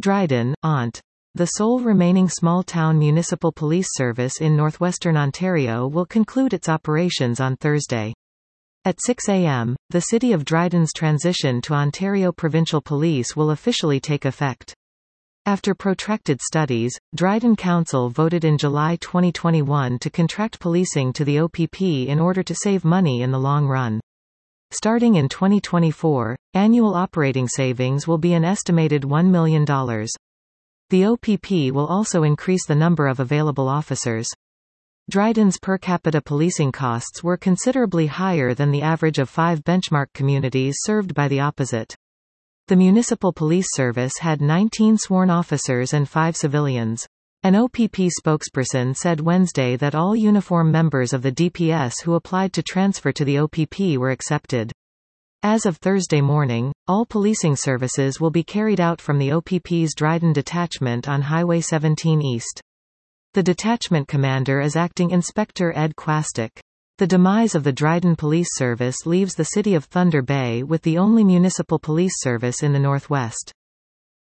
Dryden, Ont. The sole remaining small-town municipal police service in northwestern Ontario will conclude its operations on Thursday. At 6 a.m., the City of Dryden's transition to Ontario Provincial Police will officially take effect. After protracted studies, Dryden Council voted in July 2021 to contract policing to the OPP in order to save money in the long run. Starting in 2024, annual operating savings will be an estimated $1 million. The OPP will also increase the number of available officers. Dryden's per capita policing costs were considerably higher than the average of 5 benchmark communities served by the opposite. The municipal police service had 19 sworn officers and 5 civilians. An OPP spokesperson said Wednesday that all uniform members of the DPS who applied to transfer to the OPP were accepted. As of Thursday morning, all policing services will be carried out from the OPP's Dryden detachment on Highway 17 East. The detachment commander is Acting Inspector Ed Quastick. The demise of the Dryden Police Service leaves the city of Thunder Bay with the only municipal police service in the Northwest.